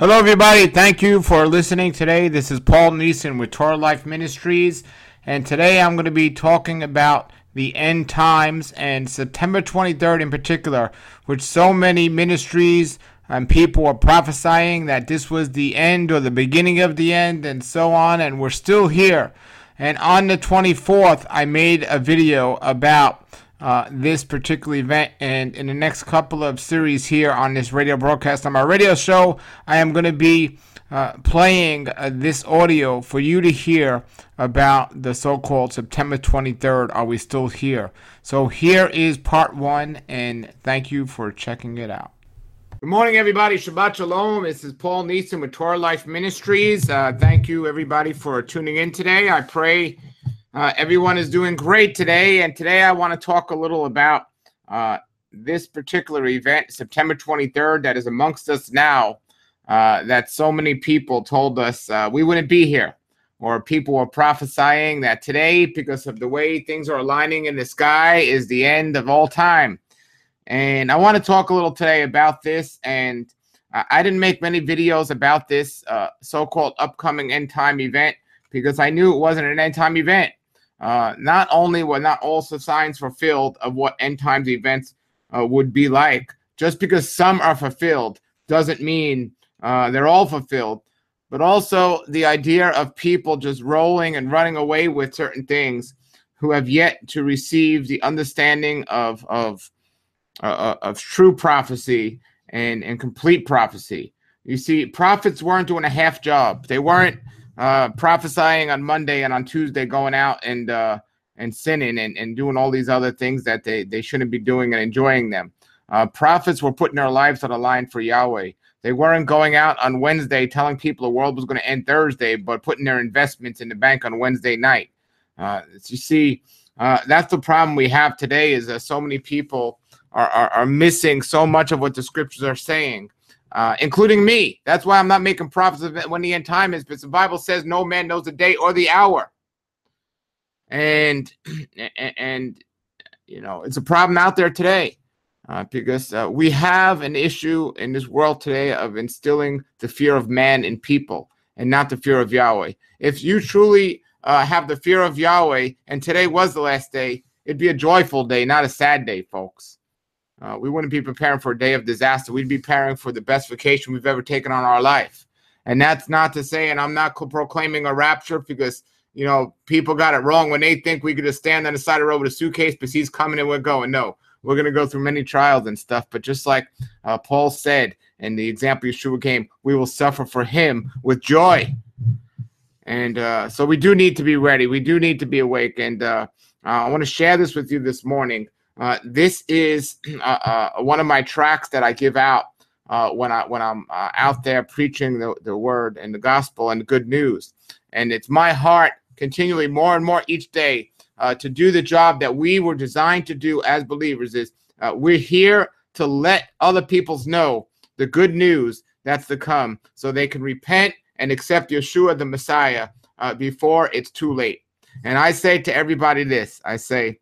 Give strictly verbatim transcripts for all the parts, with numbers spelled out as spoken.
Hello, everybody. Thank you for listening today. This is Paul Neeson with Torah Life Ministries, and today I'm going to be talking about the end times and September twenty-third in particular, which so many ministries and people are prophesying that this was the end or the beginning of the end and so on, and we're still here. And on the twenty-fourth, I made a video about Uh, this particular event, and in the next couple of series here on this radio broadcast on my radio show, I am going to be uh, playing uh, this audio for you to hear about the so-called September twenty-third. Are we still here? So here is part one, and thank you for checking it out. Good morning, everybody. Shabbat Shalom. This is Paul Neeson with Torah Life Ministries. Uh, thank you, everybody, for tuning in today. I pray Uh, everyone is doing great today, and today I want to talk a little about uh, this particular event, September twenty-third, that is amongst us now, uh, that so many people told us uh, we wouldn't be here, or people were prophesying that today, because of the way things are aligning in the sky, is the end of all time. And I want to talk a little today about this, and uh, I didn't make many videos about this uh, so-called upcoming end-time event, because I knew it wasn't an end-time event. Uh, not only were not all the signs fulfilled of what end times events uh, would be like, just because some are fulfilled doesn't mean uh, they're all fulfilled, but also the idea of people just rolling and running away with certain things who have yet to receive the understanding of of uh, of true prophecy and, and complete prophecy. You see, prophets weren't doing a half job. They weren't uh prophesying on Monday and on Tuesday going out and uh and sinning and, and doing all these other things that they they shouldn't be doing and enjoying them. Uh prophets were putting their lives on the line for Yahweh. They weren't going out on Wednesday telling people the world was going to end Thursday, but putting their investments in the bank on Wednesday night. Uh you see, uh that's the problem we have today, is that so many people are are, are missing so much of what the scriptures are saying. Uh, including me. That's why I'm not making prophecies when the end time is, because the Bible says no man knows the day or the hour. And, and, and you know, it's a problem out there today uh, because uh, we have an issue in this world today of instilling the fear of man in people and not the fear of Yahweh. If you truly uh, have the fear of Yahweh, and today was the last day, it'd be a joyful day, not a sad day, folks. Uh, we wouldn't be preparing for a day of disaster. We'd be preparing for the best vacation we've ever taken on our life. And that's not to say, and I'm not proclaiming a rapture, because, you know, people got it wrong when they think we could just stand on the side of the road with a suitcase because he's coming and we're going. No, we're going to go through many trials and stuff. But just like uh, Paul said, and the example Yeshua gave, we will suffer for him with joy. And uh, so we do need to be ready. We do need to be awake. And uh, uh, I want to share this with you this morning. Uh, this is uh, uh, one of my tracks that I give out uh, when I when I'm uh, out there preaching the, the word and the gospel and the good news. And it's my heart continually, more and more each day, uh, to do the job that we were designed to do as believers. Is uh, we're here to let other people know the good news that's to come, so they can repent and accept Yeshua the Messiah uh, before it's too late. And I say to everybody this: I say,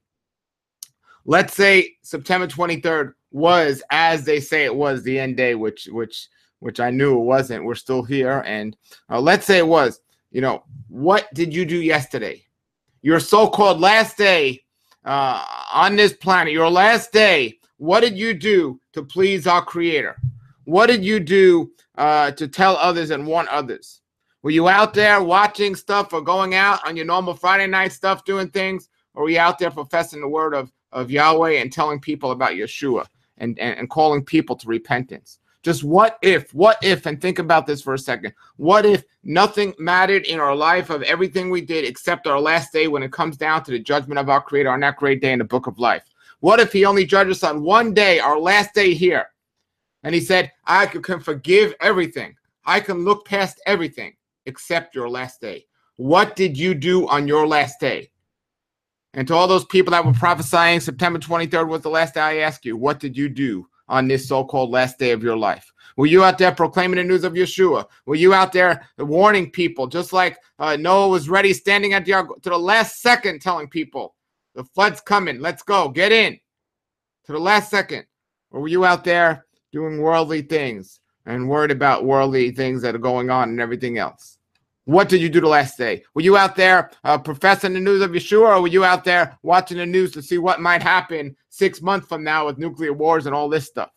let's say September twenty-third was, as they say it was, the end day, which which which I knew it wasn't. We're still here. And uh, let's say it was. You know, what did you do yesterday? Your so-called last day uh, on this planet, your last day, what did you do to please our Creator? What did you do uh, to tell others and warn others? Were you out there watching stuff or going out on your normal Friday night stuff, doing things? Or were you out there professing the word of of Yahweh and telling people about Yeshua and, and, and calling people to repentance? Just what if, what if, and think about this for a second. What if nothing mattered in our life of everything we did except our last day when it comes down to the judgment of our Creator on that great day in the book of life? What if he only judged us on one day, our last day here? And he said, I can forgive everything. I can look past everything except your last day. What did you do on your last day? And to all those people that were prophesying September twenty-third was the last day, I ask you, what did you do on this so-called last day of your life? Were you out there proclaiming the news of Yeshua? Were you out there warning people, just like uh, Noah was ready, standing at the ark to the last second, telling people, the flood's coming, let's go, get in, to the last second? Or were you out there doing worldly things and worried about worldly things that are going on and everything else. What did you do the last day? Were you out there uh, professing the news of Yeshua, or were you out there watching the news to see what might happen six months from now with nuclear wars and all this stuff?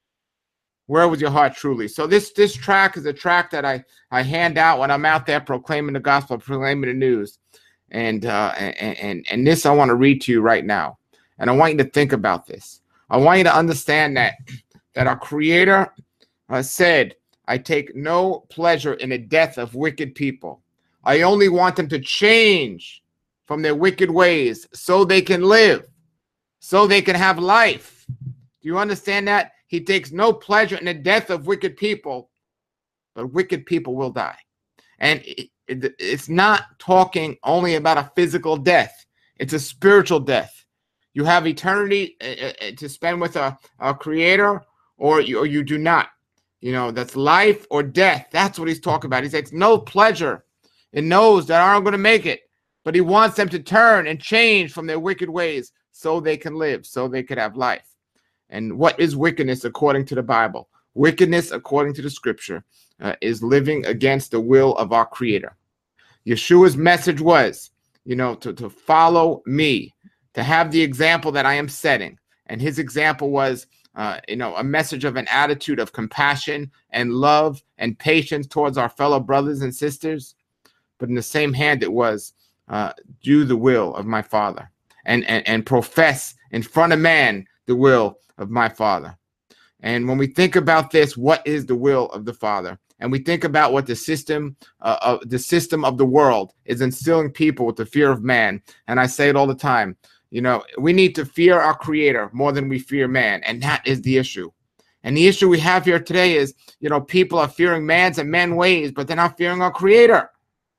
Where was your heart truly? So this this track is a track that I, I hand out when I'm out there proclaiming the gospel, proclaiming the news. And, uh, and, and, and this I want to read to you right now. And I want you to think about this. I want you to understand that, that our Creator uh, said, I take no pleasure in the death of wicked people. I only want them to change from their wicked ways so they can live, so they can have life. Do you understand that? He takes no pleasure in the death of wicked people, but wicked people will die. And it, it, it's not talking only about a physical death. It's a spiritual death. You have eternity uh, to spend with a, a Creator, or you, or you do not. You know, that's life or death. That's what he's talking about. He takes no pleasure in those that aren't going to make it, but he wants them to turn and change from their wicked ways so they can live, so they could have life. And what is wickedness according to the Bible? Wickedness, according to the scripture, uh, is living against the will of our Creator. Yeshua's message was, you know, to, to follow me, to have the example that I am setting. And his example was, Uh, you know, a message of an attitude of compassion and love and patience towards our fellow brothers and sisters. But in the same hand, it was uh, do the will of my Father and, and, and profess in front of man the will of my Father. And when we think about this, what is the will of the Father? And we think about what the system, uh, of the system of the world is instilling people with the fear of man. And I say it all the time. You know, we need to fear our Creator more than we fear man. And that is the issue. And the issue we have here today is, you know, people are fearing man's and men's ways, but they're not fearing our Creator.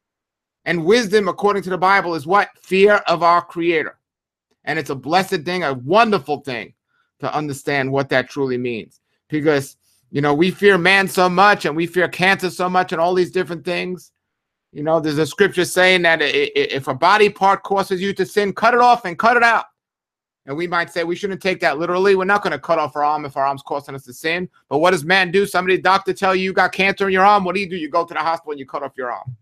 And wisdom, according to the Bible, is what? Fear of our Creator. And it's a blessed thing, a wonderful thing to understand what that truly means. Because, you know, we fear man so much, and we fear cancer so much, and all these different things. You know, there's a scripture saying that if a body part causes you to sin, cut it off and cut it out. And we might say we shouldn't take that literally. We're not going to cut off our arm if our arm's causing us to sin. But what does man do? Somebody, doctor, tell you you got cancer in your arm. What do you do? You go to the hospital and you cut off your arm.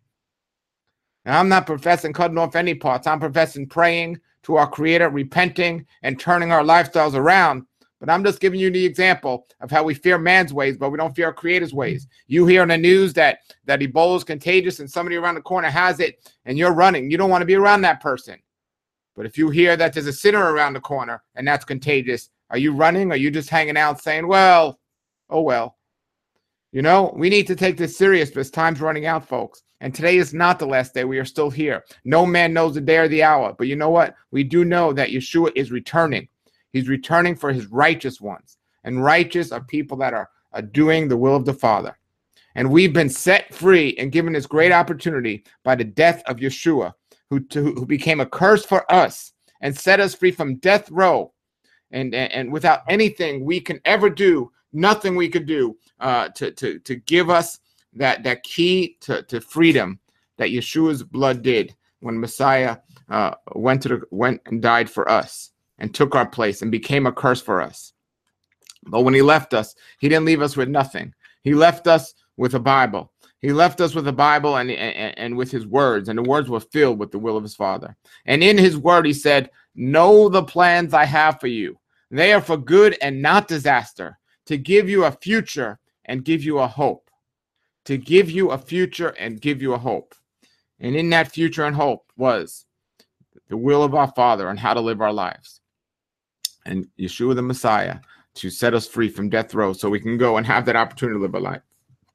And I'm not professing cutting off any parts. I'm professing praying to our Creator, repenting, and turning our lifestyles around. But I'm just giving you the example of how we fear man's ways, but we don't fear our Creator's ways. You hear in the news that, that Ebola is contagious and somebody around the corner has it, and you're running. You don't want to be around that person. But if you hear that there's a sinner around the corner and that's contagious, are you running? Or are you just hanging out saying, well, oh, well. You know, we need to take this serious because time's running out, folks. And today is not the last day. We are still here. No man knows the day or the hour. But you know what? We do know that Yeshua is returning. He's returning for his righteous ones. And righteous are people that are, are doing the will of the Father. And we've been set free and given this great opportunity by the death of Yeshua, who, to, who became a curse for us and set us free from death row. And, and, and without anything we can ever do, nothing we could do uh, to, to, to give us that, that key to, to freedom that Yeshua's blood did when Messiah uh, went, to the, went and died for us. And took our place and became a curse for us. But when he left us, he didn't leave us with nothing. He left us with a Bible. He left us with a Bible and, and, and with his words. And the words were filled with the will of his Father. And in his word, he said, know the plans I have for you. They are for good and not disaster, to give you a future and give you a hope. To give you a future and give you a hope. And in that future and hope was the will of our Father and how to live our lives. And Yeshua the Messiah to set us free from death row so we can go and have that opportunity to live a life.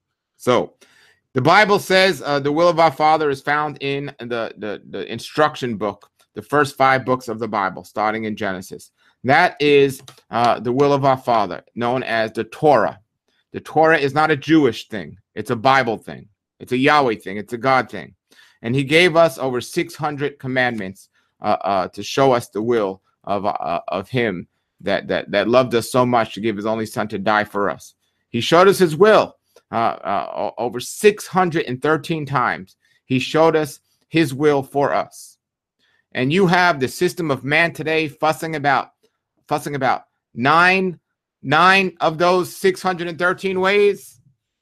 So the Bible says uh, the will of our Father is found in the, the, the instruction book, the first five books of the Bible, starting in Genesis. That is uh, the will of our Father, known as the Torah. The Torah is not a Jewish thing. It's a Bible thing. It's a Yahweh thing. It's a God thing. And he gave us over six hundred commandments uh, uh, to show us the will of uh, of him that, that that loved us so much to give his only son to die for us. He showed us his will uh, uh, over six hundred thirteen times. He showed us his will for us. And you have the system of man today fussing about fussing about nine nine of those six hundred thirteen ways.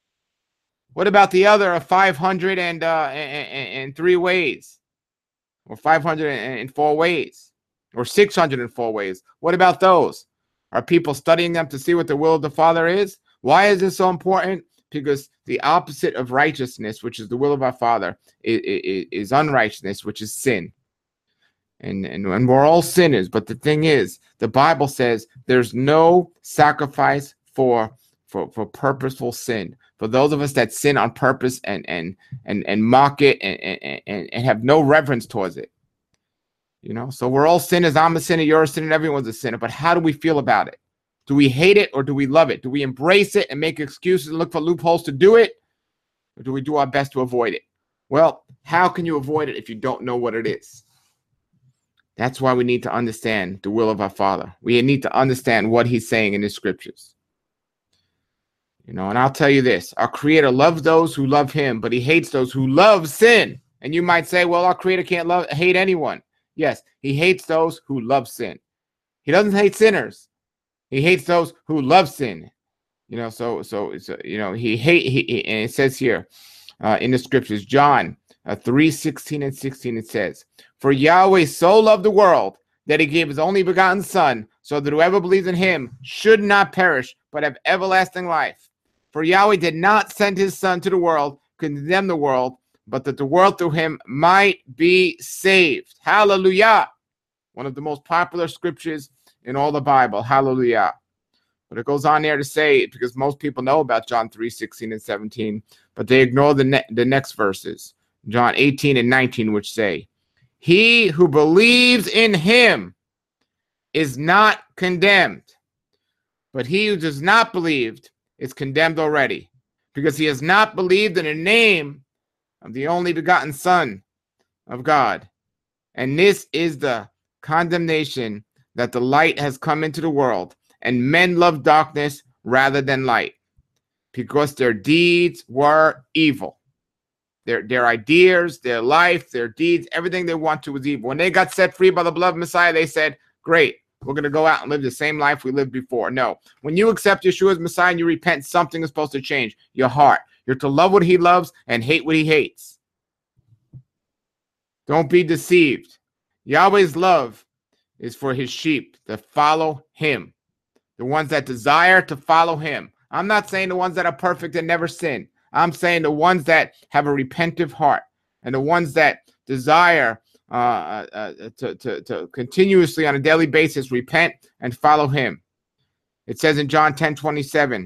What about the other five hundred and, uh, and, and three ways? Or five hundred four ways? Or six hundred four ways? What about those? Are people studying them to see what the will of the Father is? Why is this so important? Because the opposite of righteousness, which is the will of our Father, is, is, is unrighteousness, which is sin. And, and, and we're all sinners. But the thing is, the Bible says there's no sacrifice for, for, for purposeful sin. For those of us that sin on purpose and and and, and mock it and, and, and have no reverence towards it. You know, so we're all sinners. I'm a sinner, you're a sinner, everyone's a sinner. But how do we feel about it? Do we hate it or do we love it? Do we embrace it and make excuses and look for loopholes to do it? Or do we do our best to avoid it? Well, how can you avoid it if you don't know what it is? That's why we need to understand the will of our Father. We need to understand what he's saying in the scriptures. You know, and I'll tell you this. Our Creator loves those who love him, but he hates those who love sin. And you might say, well, our Creator can't love hate anyone. Yes, he hates those who love sin. He doesn't hate sinners. He hates those who love sin. You know, so, so, so you know, he hate, he, he, and it says here uh, in the scriptures, John uh, three, sixteen and sixteen, it says, for Yahweh so loved the world that he gave his only begotten Son, so that whoever believes in him should not perish, but have everlasting life. For Yahweh did not send his Son to the world, condemn the world, but that the world through him might be saved. Hallelujah. One of the most popular scriptures in all the Bible. Hallelujah. But it goes on there to say, because most people know about John three, sixteen and seventeen, but they ignore the, ne- the next verses. John eighteen and nineteen, which say, he who believes in him is not condemned, but he who does not believe is condemned already, because he has not believed in the name of the only begotten Son of God. And this is the condemnation, that the light has come into the world, and men love darkness rather than light, because their deeds were evil. Their, their ideas, their life, their deeds, everything they want to was evil. When they got set free by the blood of Messiah, they said, great, we're going to go out and live the same life we lived before. No. When you accept Yeshua as Messiah and you repent, something is supposed to change. Your heart. You're to love what he loves and hate what he hates. Don't be deceived. Yahweh's love is for his sheep that follow him. The ones that desire to follow him. I'm not saying the ones that are perfect and never sin. I'm saying the ones that have a repentive heart and the ones that desire uh, uh, to, to, to continuously on a daily basis repent and follow him. It says in John ten twenty-seven,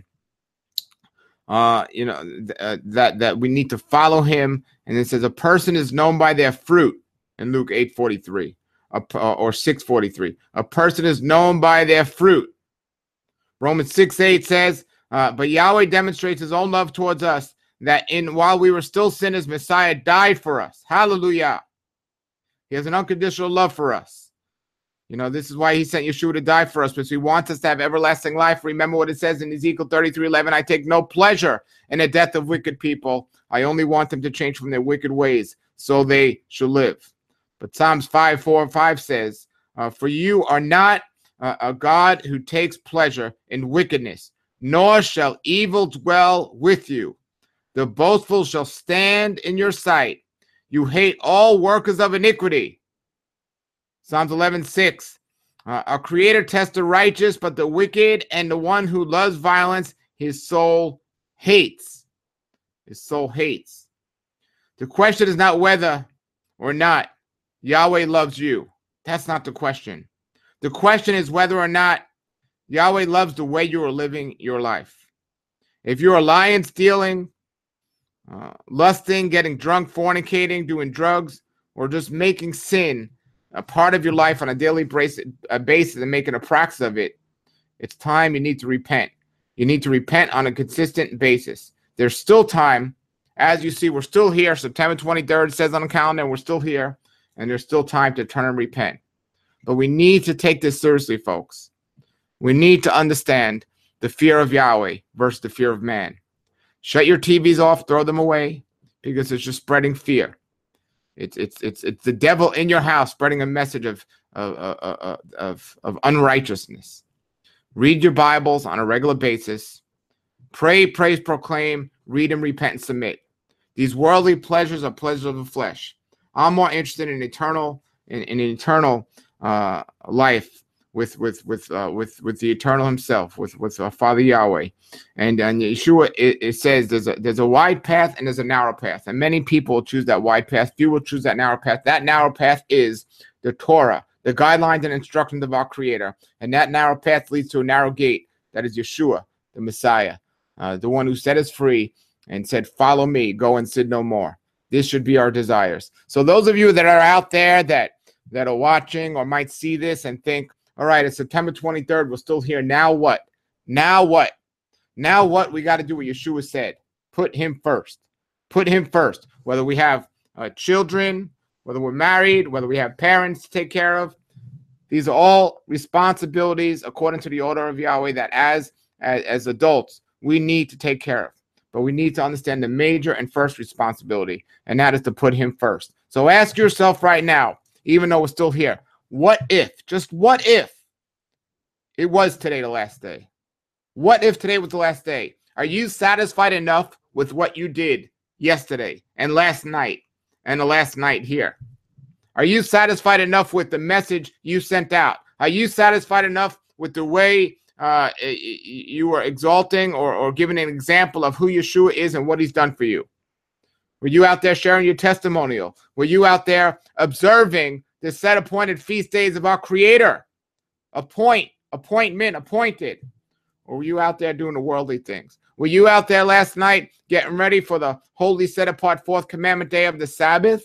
uh, you know, th- uh, that, that we need to follow him. And it says a person is known by their fruit in Luke eight forty-three uh, or six forty-three. A person is known by their fruit. Romans six eight says, uh, but Yahweh demonstrates his own love towards us, that in while we were still sinners, Messiah died for us. Hallelujah. He has an unconditional love for us. You know, this is why he sent Yeshua to die for us, because he wants us to have everlasting life. Remember what it says in Ezekiel thirty-three eleven, I take no pleasure in the death of wicked people. I only want them to change from their wicked ways, so they shall live. But Psalms five four and five says, uh, for you are not uh, a God who takes pleasure in wickedness, nor shall evil dwell with you. The boastful shall stand in your sight. You hate all workers of iniquity. Psalms eleven six. Uh, our Creator tests the righteous, but the wicked and the one who loves violence, his soul hates. His soul hates. The question is not whether or not Yahweh loves you. That's not the question. The question is whether or not Yahweh loves the way you are living your life. If you're lying, stealing, uh, lusting, getting drunk, fornicating, doing drugs, or just making sin a part of your life on a daily basis and making a practice of it, it's time you need to repent. You need to repent on a consistent basis. There's still time. As you see, we're still here. September twenty-third says on the calendar, we're still here. And there's still time to turn and repent. But we need to take this seriously, folks. We need to understand the fear of Yahweh versus the fear of man. Shut your T Vs off, throw them away, because it's just spreading fear. It's it's it's it's the devil in your house spreading a message of of of of, of unrighteousness. Read your Bibles on a regular basis. Pray, praise, proclaim, read and repent and submit. These worldly pleasures are pleasures of the flesh. I'm more interested in eternal, in, in eternal uh, life with with with uh, with with the eternal Himself, with with uh, Father Yahweh, and and Yeshua. It, it says there's a there's a wide path and there's a narrow path, and many people will choose that wide path. Few will choose that narrow path. That narrow path is the Torah, the guidelines and instructions of our Creator, and that narrow path leads to a narrow gate. That is Yeshua, the Messiah, uh, the one who set us free and said, "Follow me, go and sin no more." This should be our desires. So those of you that are out there that that are watching or might see this and think, all right, it's September twenty-third, we're still here. Now what? Now what? Now what? We got to do what Yeshua said. Put Him first. Put Him first. Whether we have uh, children, whether we're married, whether we have parents to take care of, these are all responsibilities according to the order of Yahweh that as, as, as adults, we need to take care of. But we need to understand the major and first responsibility, and that is to put Him first. So ask yourself right now, even though we're still here, what if, just what if it was today the last day? What if today was the last day? Are you satisfied enough with what you did yesterday and last night and the last night here? Are you satisfied enough with the message you sent out? Are you satisfied enough with the way uh, you were exalting or, or giving an example of who Yeshua is and what He's done for you? Were you out there sharing your testimonial? Were you out there observing the set appointed feast days of our Creator? Appoint, appointment, appointed. Or were you out there doing the worldly things? Were you out there last night getting ready for the holy set apart fourth commandment day of the Sabbath?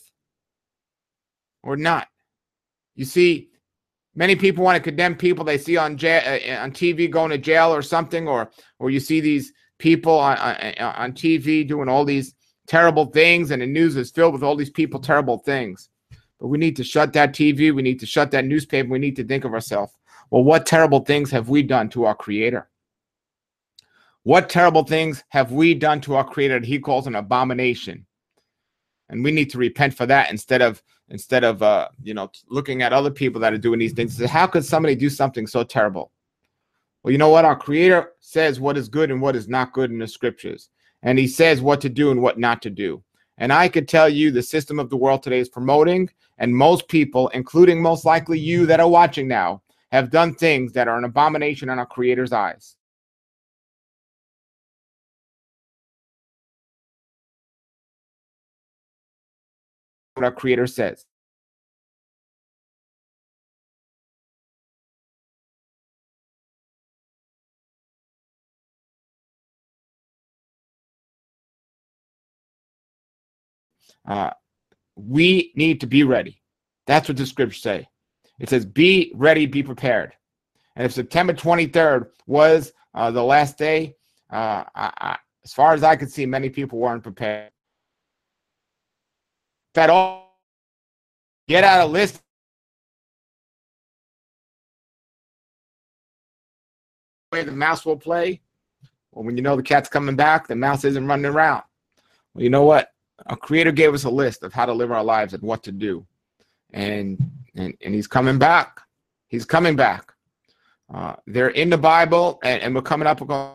Or not? You see, many people want to condemn people they see on jail, uh, on T V going to jail or something, or or you see these people on, on, on T V doing all these terrible things, and the news is filled with all these people terrible things. But we need to shut that T V. We need to shut that newspaper. We need to think of ourselves. Well, what terrible things have we done to our Creator? What terrible things have we done to our Creator that He calls an abomination? And we need to repent for that instead of instead of uh, you know, looking at other people that are doing these things. Say, how could somebody do something so terrible? Well, you know what? Our Creator says what is good and what is not good in the Scriptures. And He says what to do and what not to do. And I could tell you the system of the world today is promoting, and most people, including most likely you that are watching now, have done things that are an abomination in our Creator's eyes. What our Creator says. Uh, we need to be ready. That's what the Scriptures say. It says, be ready, be prepared. And if September twenty-third was uh, the last day, uh, I, I, as far as I could see, many people weren't prepared. That all get out a list. Where the mouse will play. Well, when you know the cat's coming back, the mouse isn't running around. Well, you know what? Our Creator gave us a list of how to live our lives and what to do. And and, and He's coming back. He's coming back. Uh, they're in the Bible, and, and we're coming up. Uh,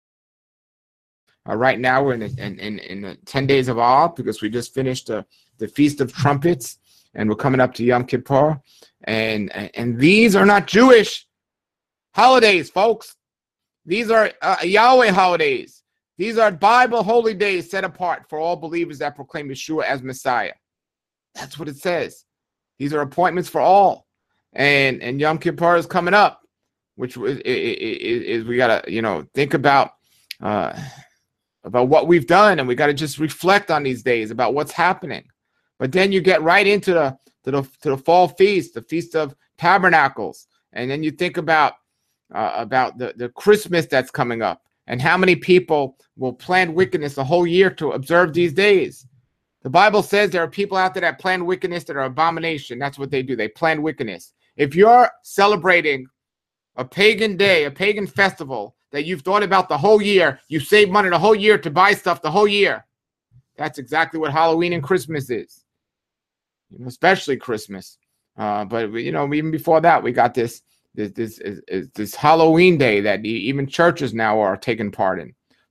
right now, we're in, a, in, in, in the ten days of awe because we just finished the, the Feast of Trumpets, and we're coming up to Yom Kippur. And, and, and these are not Jewish holidays, folks. These are uh, Yahweh holidays. These are Bible holy days set apart for all believers that proclaim Yeshua as Messiah. That's what it says. These are appointments for all. And and Yom Kippur is coming up, which is, is, is we got to, you know, think about uh, about what we've done, and we got to just reflect on these days about what's happening. But then you get right into the to the to the fall feast, the Feast of Tabernacles, and then you think about uh, about the, the Christmas that's coming up. And how many people will plan wickedness a whole year to observe these days? The Bible says there are people out there that plan wickedness that are abomination. That's what they do. They plan wickedness. If you're celebrating a pagan day, a pagan festival that you've thought about the whole year, you save money the whole year to buy stuff the whole year. That's exactly what Halloween and Christmas is, you know, especially Christmas. Uh, but, you know, even before that, we got this This, this, is, is this Halloween day that even churches now are taking part in.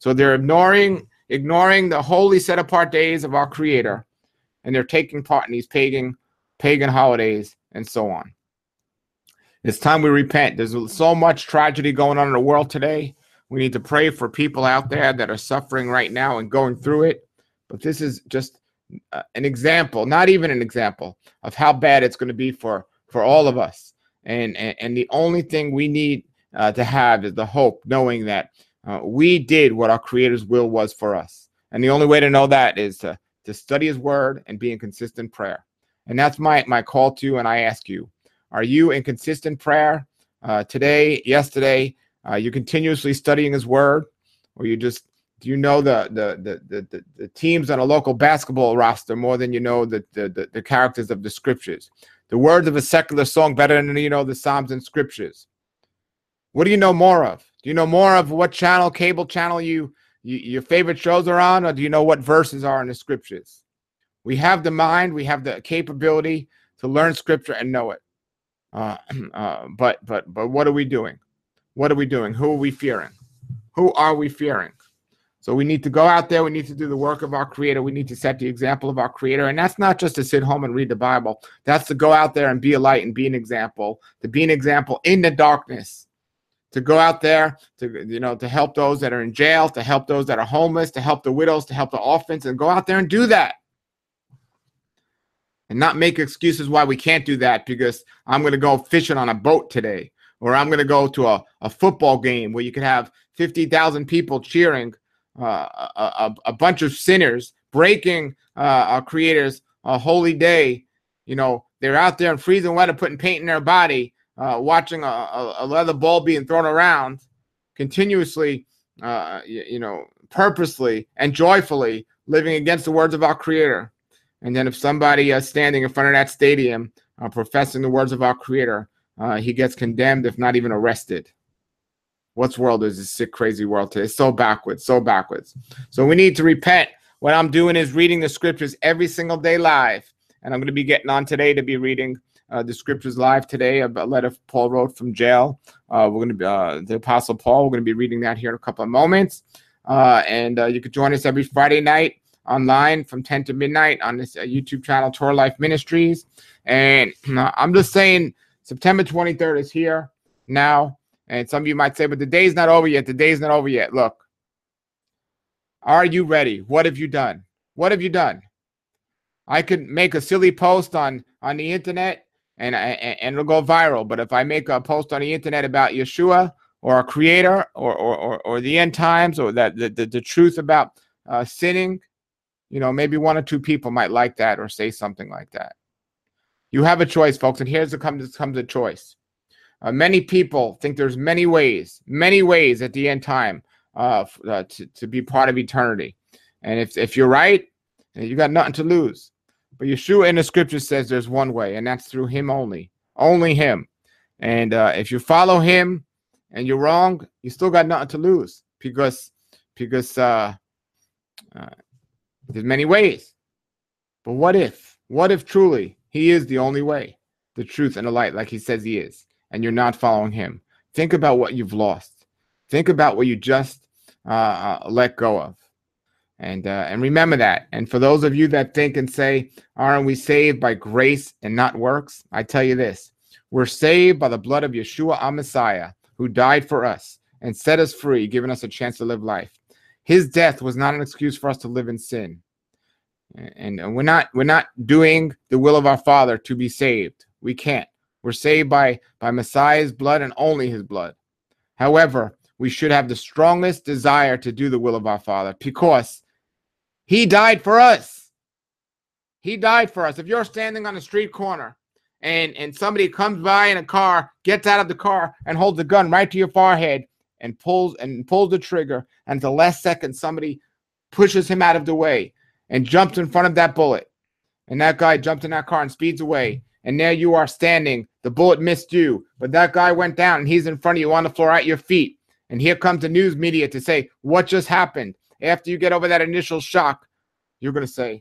So they're ignoring ignoring the holy set apart days of our Creator, and they're taking part in these pagan pagan holidays and so on. It's time we repent. There's so much tragedy going on in the world today. We need to pray for people out there that are suffering right now and going through it. But this is just uh, an example, not even an example, of how bad it's going to be for, for all of us. And, and, and the only thing we need uh, to have is the hope, knowing that uh, we did what our Creator's will was for us. And the only way to know that is to, to study His Word and be in consistent prayer. And that's my, my call to you, and I ask you, are you in consistent prayer uh, today, yesterday? Uh, you continuously studying His Word, or you just do you know the the the the, the teams on a local basketball roster more than you know the, the the the characters of the Scriptures, the words of a secular song better than you know the Psalms and Scriptures? What do you know more of? Do you know more of what channel, cable channel you, you your favorite shows are on, or do you know what verses are in the Scriptures? We have the mind, we have the capability to learn Scripture and know it. Uh, uh, but but but what are we doing? What are we doing? Who are we fearing? Who are we fearing? So we need to go out there. We need to do the work of our Creator. We need to set the example of our Creator. And that's not just to sit home and read the Bible. That's to go out there and be a light and be an example, to be an example in the darkness, to go out there to, you know, to help those that are in jail, to help those that are homeless, to help the widows, to help the orphans, and go out there and do that. And not make excuses why we can't do that because I'm going to go fishing on a boat today, or I'm going to go to a, a football game where you could have fifty thousand people cheering, uh, a, a, a bunch of sinners breaking uh, our Creator's uh, holy day. You know, they're out there in freezing weather putting paint in their body, uh, watching a, a, a leather ball being thrown around continuously, uh, you, you know, purposely and joyfully living against the words of our Creator. And then if somebody is uh, standing in front of that stadium uh, professing the words of our Creator, uh, he gets condemned, if not even arrested. What world is this sick, crazy world today? It's so backwards, so backwards. So we need to repent. What I'm doing is reading the Scriptures every single day live. And I'm going to be getting on today to be reading uh, the Scriptures live today, a letter Paul wrote from jail. Uh, we're going to be, uh, the Apostle Paul, we're going to be reading that here in a couple of moments. Uh, and uh, you can join us every Friday night online from ten to midnight on this uh, YouTube channel, Torah Life Ministries. And uh, I'm just saying, September twenty-third is here now. And some of you might say, but the day's not over yet. The day's not over yet. Look, are you ready? What have you done? What have you done? I could make a silly post on, on the internet and, and, and it'll go viral. But if I make a post on the internet about Yeshua or our Creator or, or, or, or the end times or that the, the, the truth about uh, sinning, you know, maybe one or two people might like that or say something like that. You have a choice, folks, and here's the comes comes a choice. Uh, many people think there's many ways, many ways at the end time uh, uh, to, to be part of eternity. And if, if you're right, you got nothing to lose. But Yeshua in the Scripture says there's one way, and that's through Him only, only Him. And uh, if you follow Him and you're wrong, you still got nothing to lose because, because uh, uh, there's many ways. But what if, what if truly He is the only way, the truth, and the light, like He says He is, and you're not following Him? Think about what you've lost. Think about what you just uh, uh, let go of. And uh, and remember that. And for those of you that think and say, aren't we saved by grace and not works? I tell you this, we're saved by the blood of Yeshua, our Messiah, who died for us and set us free, giving us a chance to live life. His death was not an excuse for us to live in sin. And, and we're not we're not doing the will of our Father to be saved. We can't. We're saved by, by Messiah's blood and only His blood. However, we should have the strongest desire to do the will of our Father because He died for us. He died for us. If you're standing on a street corner and, and somebody comes by in a car, gets out of the car and holds a gun right to your forehead and pulls and pulls the trigger, and at the last second somebody pushes him out of the way and jumps in front of that bullet, and that guy jumped in that car and speeds away, and there you are standing. The bullet missed you, but that guy went down and he's in front of you on the floor at your feet. And here comes the news media to say, what just happened? After you get over that initial shock, you're going to say,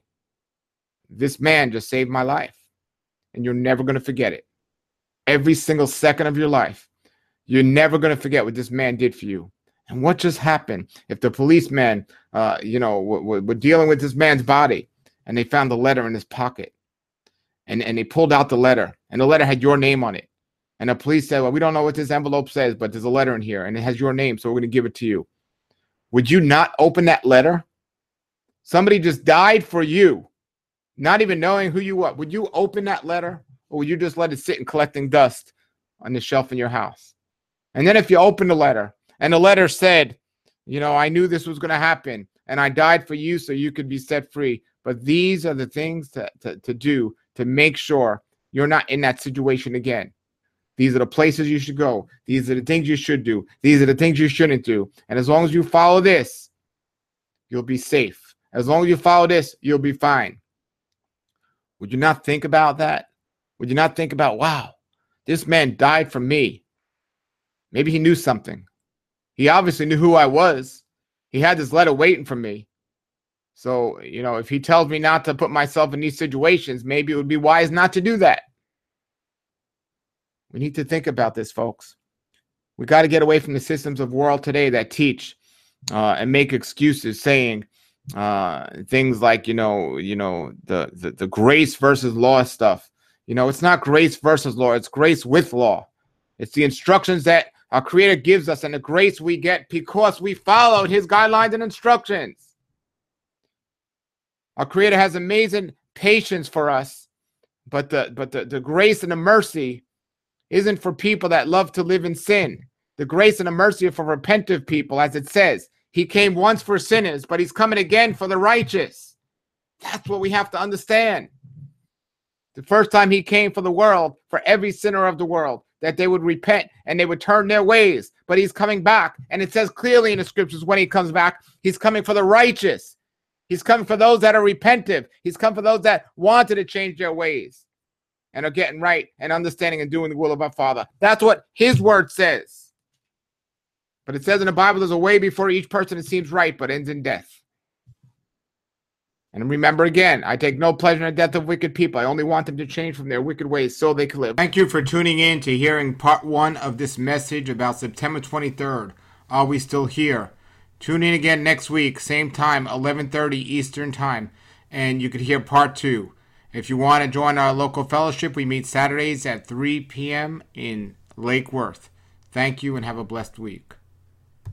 this man just saved my life. And you're never going to forget it. Every single second of your life, you're never going to forget what this man did for you. And what just happened if the policeman, uh, you know, w- w- were dealing with this man's body and they found the letter in his pocket and, and they pulled out the letter and the letter had your name on it. And the police said, well, we don't know what this envelope says, but there's a letter in here and it has your name, so we're going to give it to you. Would you not open that letter? Somebody just died for you, not even knowing who you are. Would you open that letter, or would you just let it sit and collecting dust on the shelf in your house? And then if you open the letter and the letter said, you know, I knew this was going to happen and I died for you so you could be set free. But these are the things to, to, to do to make sure you're not in that situation again. These are the places you should go. These are the things you should do. These are the things you shouldn't do. And as long as you follow this, you'll be safe. As long as you follow this, you'll be fine. Would you not think about that? Would you not think about, wow, this man died for me? Maybe he knew something. He obviously knew who I was. He had this letter waiting for me. So, you know, if he tells me not to put myself in these situations, maybe it would be wise not to do that. We need to think about this, folks. We got to get away from the systems of world today that teach uh, and make excuses, saying uh, things like, you know, you know, the, the the grace versus law stuff. You know, it's not grace versus law. It's grace with law. It's the instructions that our Creator gives us and the grace we get because we followed His guidelines and instructions. Our Creator has amazing patience for us, but the but the, the grace and the mercy isn't for people that love to live in sin. The grace and the mercy are for repentant people, as it says. He came once for sinners, but He's coming again for the righteous. That's what we have to understand. The first time He came for the world, for every sinner of the world, that they would repent and they would turn their ways. But He's coming back. And it says clearly in the scriptures when He comes back, He's coming for the righteous. He's coming for those that are repentive. He's come for those that wanted to change their ways and are getting right and understanding and doing the will of our Father. That's what His word says. But it says in the Bible, there's a way before each person that seems right, but ends in death. And remember again, I take no pleasure in the death of wicked people. I only want them to change from their wicked ways so they can live. Thank you for tuning in to hearing part one of this message about September twenty-third. Are we still here? Tune in again next week, same time, eleven thirty Eastern Time, and you could hear part two. If you want to join our local fellowship, we meet Saturdays at three p.m. in Lake Worth. Thank you and have a blessed week.